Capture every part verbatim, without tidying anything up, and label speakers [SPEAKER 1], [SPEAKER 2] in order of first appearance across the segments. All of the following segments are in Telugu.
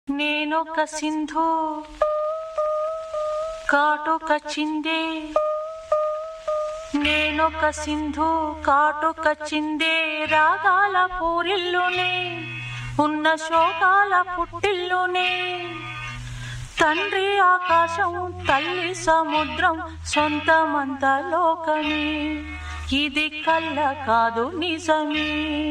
[SPEAKER 1] నేనొక సింధు కాటుక చిందే, నేనొక సింధు కాటుక చిందే రాగాల పూరిల్లునే ఉన్న శోకాల పుట్టిల్లునే. తండ్రి ఆకాశం తల్లి సముద్రం సొంతమంత లోకమే, ఇది కళ్ళ కాదు నిజమే.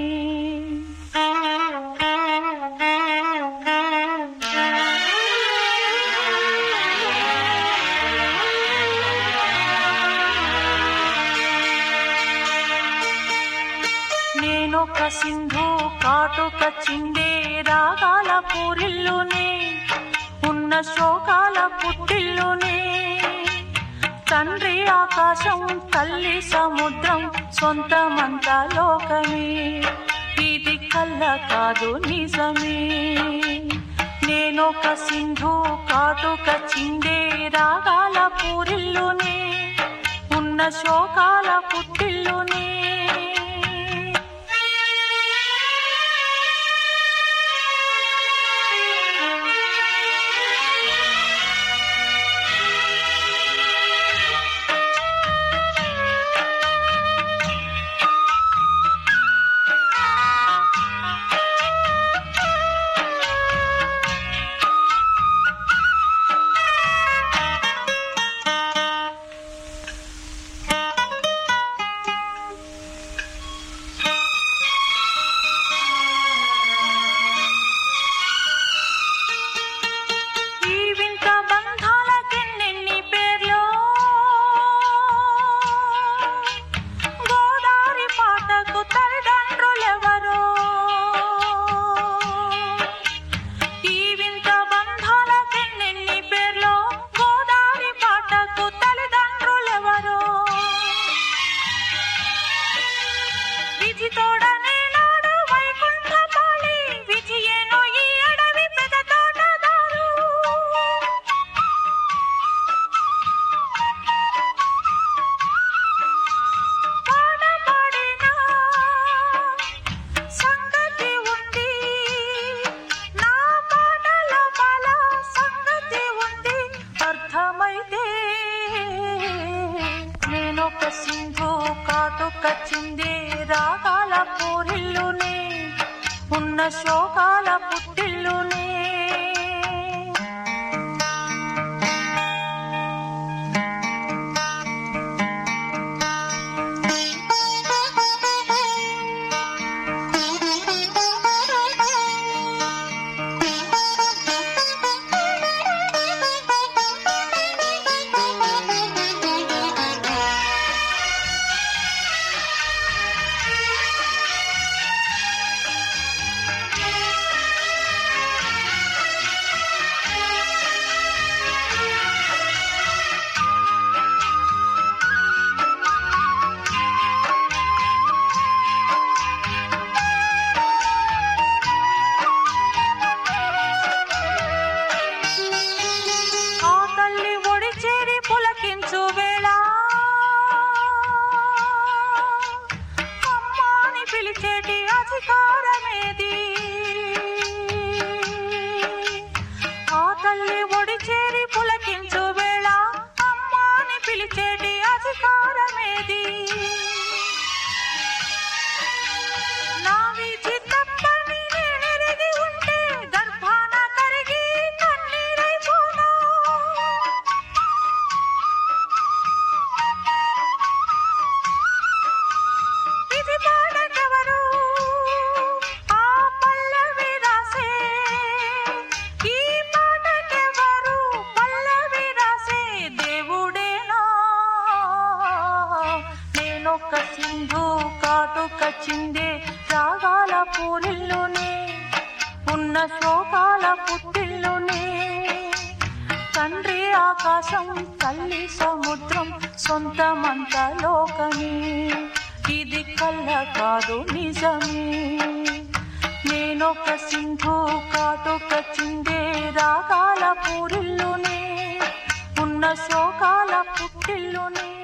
[SPEAKER 1] నేనొక సింధు కాటుక చిందే రాగాల పూరిల్లునే ఉన్న శోకాల పుట్టిల్లునే. తండ్రి ఆకాశం తల్లి సముద్రం సొంతమంత లోకమే, ఇది కళ్ళ కాదు నిజమే. నేనొక సింధు కాటుక చిందే రాగాల పూరిల్లునే ఉన్న శోకాల పుట్టిల్లునే. నేనొక సింధు కాటుక చిందే రాగాల పూరిల్లునే ఉన్న శోకాల పుట్టిల్లునే. నేనొక సింధు కాటుక చిందే రాగాల పూరిల్లునే ఉన్న శోకాల పుట్టిల్లునే. తండ్రి ఆకాశం తల్లి సముద్రం సొంతమంత లోకమే, ఇది కళ్ళ కాదు నిజమే. నేనొక సింధు కాటుక చిందే రాగాల పూరిల్లునే ఉన్న శోకాల పుట్టిల్లునే.